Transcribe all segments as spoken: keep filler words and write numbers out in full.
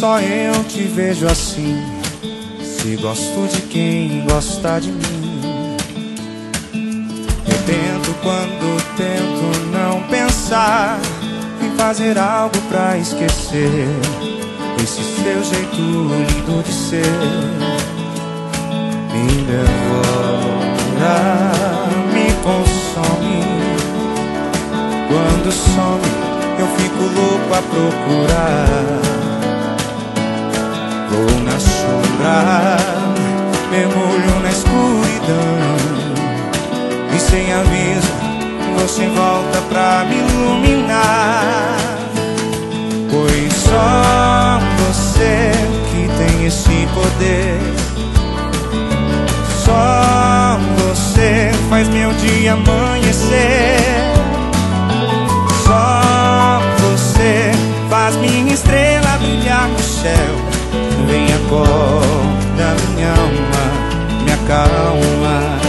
só eu te vejo assim, se gosto de quem gosta de mim. Eu tento quando tento não pensar em fazer algo pra esquecer esse seu jeito lindo de ser. Me devora, me consome. Quando some, eu fico louco a procurar. Vou na sombra, mergulho na escuridão, e sem aviso você volta pra me iluminar. Pois só você que tem esse poder, só você faz meu dia amanhecer. Só você faz minha estrela brilhar no céu. Vem, acorda minha alma, me acalma.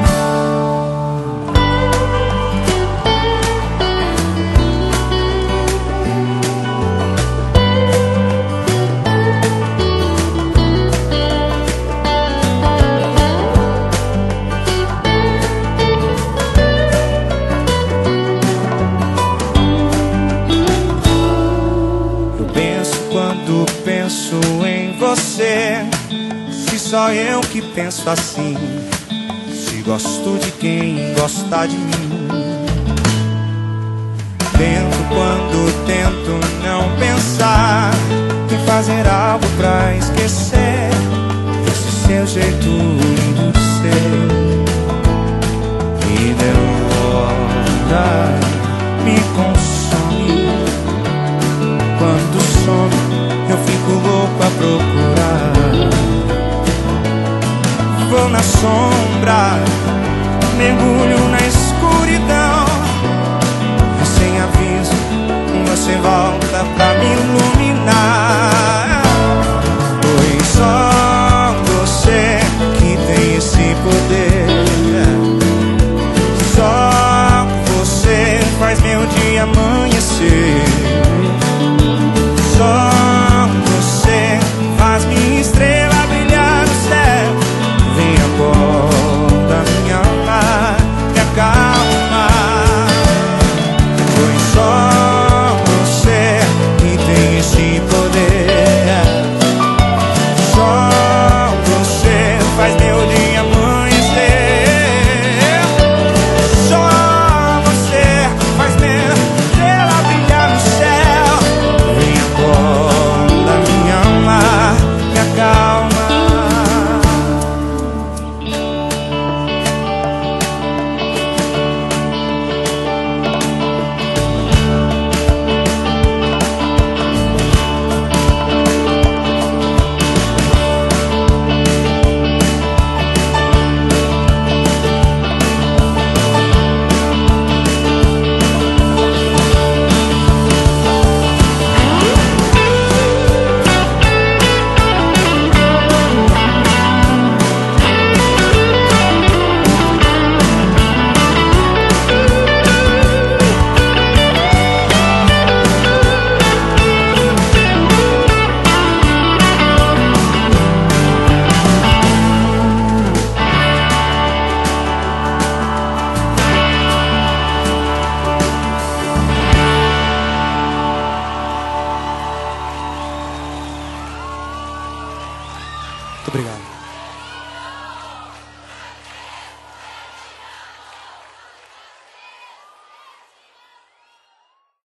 Quando penso em você, se só eu que penso assim, se gosto de quem gosta de mim. Tento quando tento não pensar em fazer algo pra esquecer esse seu jeito lindo de ser. Me devora, me consome. Quando some, eu fico louco a procurar. Vou na sombra, mergulho na escuridão, e sem aviso você volta pra me iluminar.